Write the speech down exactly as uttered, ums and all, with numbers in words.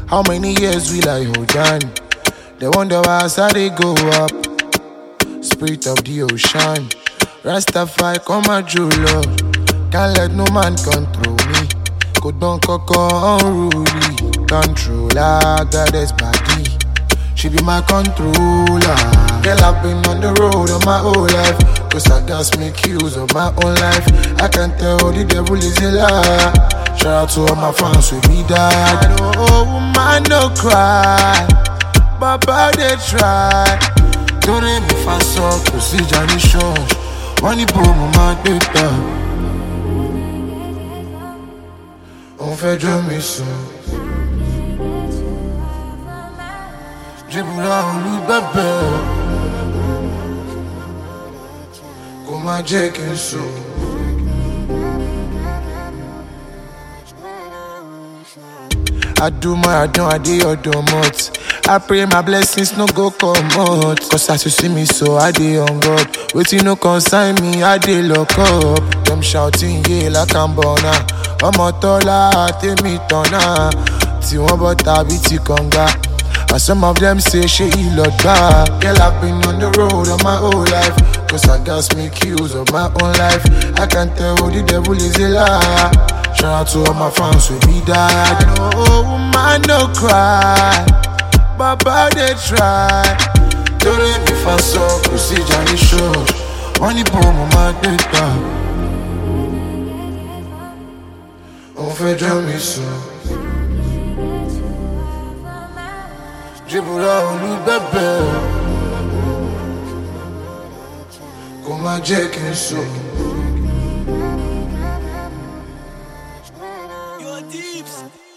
How many years will I hold on? They wonder why I started go up. Spirit of the ocean, Rastafari come and true love. Can't let no man control me. Go down coco unruly. Controller, goddess body. She be my controller. Girl, I've been on the road all my whole life. Cause I just make use of my own life. I can tell the devil is a liar. Shout out to all my fans with me died. I know woman no cry, Baba they try. Don't let me fast up to see Johnny Show. Money boom, my data. On fait de mes sons. Dribble on lui bébé. Comme un Jack and so. I do my, I don't, I do your domot. I pray my blessings no go come out. Cause as you see me so I dey on God. Waiting no consign me, I dey lock up. Them shouting yeah like I'm born. I'm a taller, take me tona. Ti one but I be ti conga. And some of them say she look back. Girl, I've been on the road all my whole life. Cause I just make use of my own life. I can tell the devil is a liar. Shout out to all my fans with me died. I know woman no cry, Baba they try. Don't let me fast up to see Johnny Show. Money boom on my data. On fait de mes sons. Dribble on lui bébé. Comme un Jack and so. Your deeps.